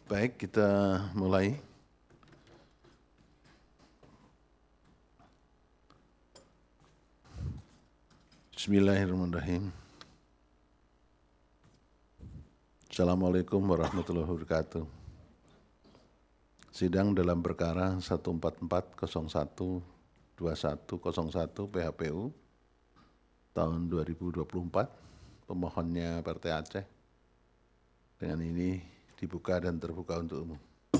Baik, kita mulai. Bismillahirrahmanirrahim. Assalamualaikum warahmatullahi wabarakatuh. Sidang dalam perkara 144012101 PHPU tahun 2024, pemohonnya Partai Aceh. Dengan ini dibuka dan terbuka untuk umum.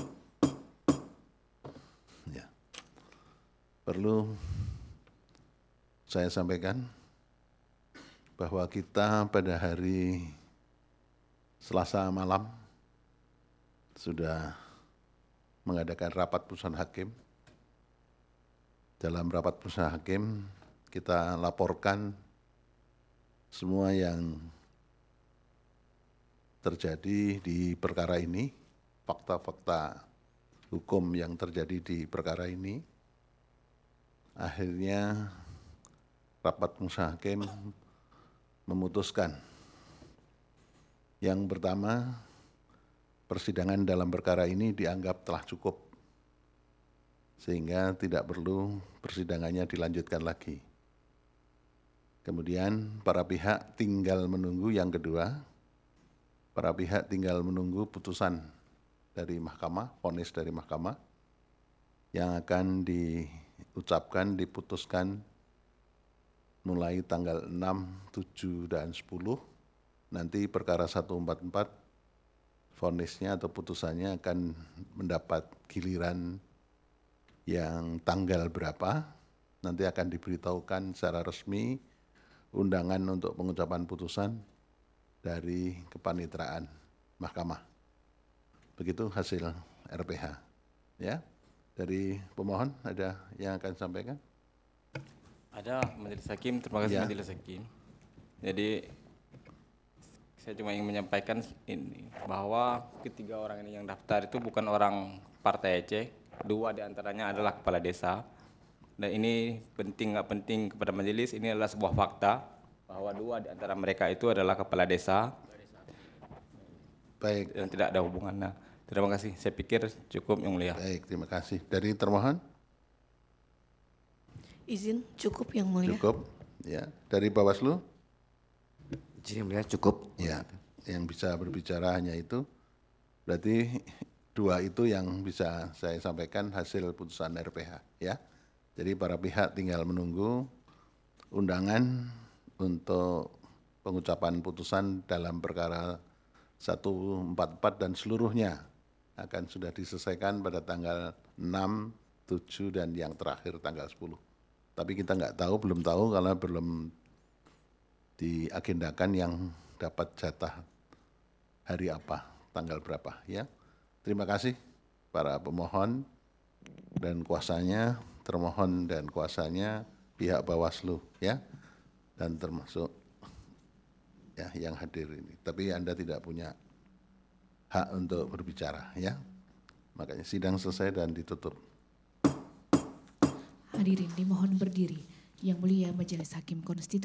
Ya. Perlu saya sampaikan bahwa kita pada hari Selasa malam sudah mengadakan rapat putusan hakim. Dalam rapat putusan hakim kita laporkan semua yang terjadi di perkara ini, fakta-fakta hukum yang terjadi di perkara ini. Akhirnya rapat putusan hakim memutuskan yang pertama, persidangan dalam perkara ini dianggap telah cukup sehingga tidak perlu persidangannya dilanjutkan lagi. Kemudian para pihak tinggal menunggu yang kedua, para pihak tinggal menunggu putusan dari mahkamah, vonis dari mahkamah yang akan diucapkan, diputuskan mulai tanggal 6, 7, dan 10. Nanti perkara 144 vonisnya atau putusannya akan mendapat giliran yang tanggal berapa, nanti akan diberitahukan secara resmi undangan untuk pengucapan putusan dari kepanitraan mahkamah. Begitu hasil RPH. Ya, dari pemohon ada yang akan sampaikan? Ada, Majelis Hakim. Terima kasih Ya. Majelis Hakim. Jadi saya cuma ingin menyampaikan ini bahwa ketiga orang ini yang daftar itu bukan orang Partai Aceh. 2 diantaranya adalah kepala desa. Dan ini penting nggak penting kepada majelis, ini adalah sebuah fakta bahwa 2 di antara mereka itu adalah kepala desa. Baik. Dan tidak ada hubungannya. Terima kasih. Saya pikir cukup, Yang Mulia. Baik, terima kasih. Dari termohon? Izin cukup, Yang Mulia. Cukup. Ya. Dari Bawaslu? Izin Yang Mulia, cukup. Ya, yang bisa berbicara hanya itu. Berarti 2 itu yang bisa saya sampaikan hasil putusan RPH. Ya. Jadi para pihak tinggal menunggu undangan untuk pengucapan putusan dalam perkara 144 dan seluruhnya akan sudah diselesaikan pada tanggal 6, 7, dan yang terakhir tanggal 10. Tapi kita belum tahu karena belum diagendakan yang dapat jatah hari apa, tanggal berapa. Ya. Terima kasih para pemohon dan kuasanya, termohon dan kuasanya, pihak Bawaslu, ya, dan termasuk ya yang hadir ini. Tapi Anda tidak punya hak untuk berbicara, ya. Makanya sidang selesai dan ditutup. Hadirin dimohon berdiri. Yang Mulia Majelis Hakim Konstitusi.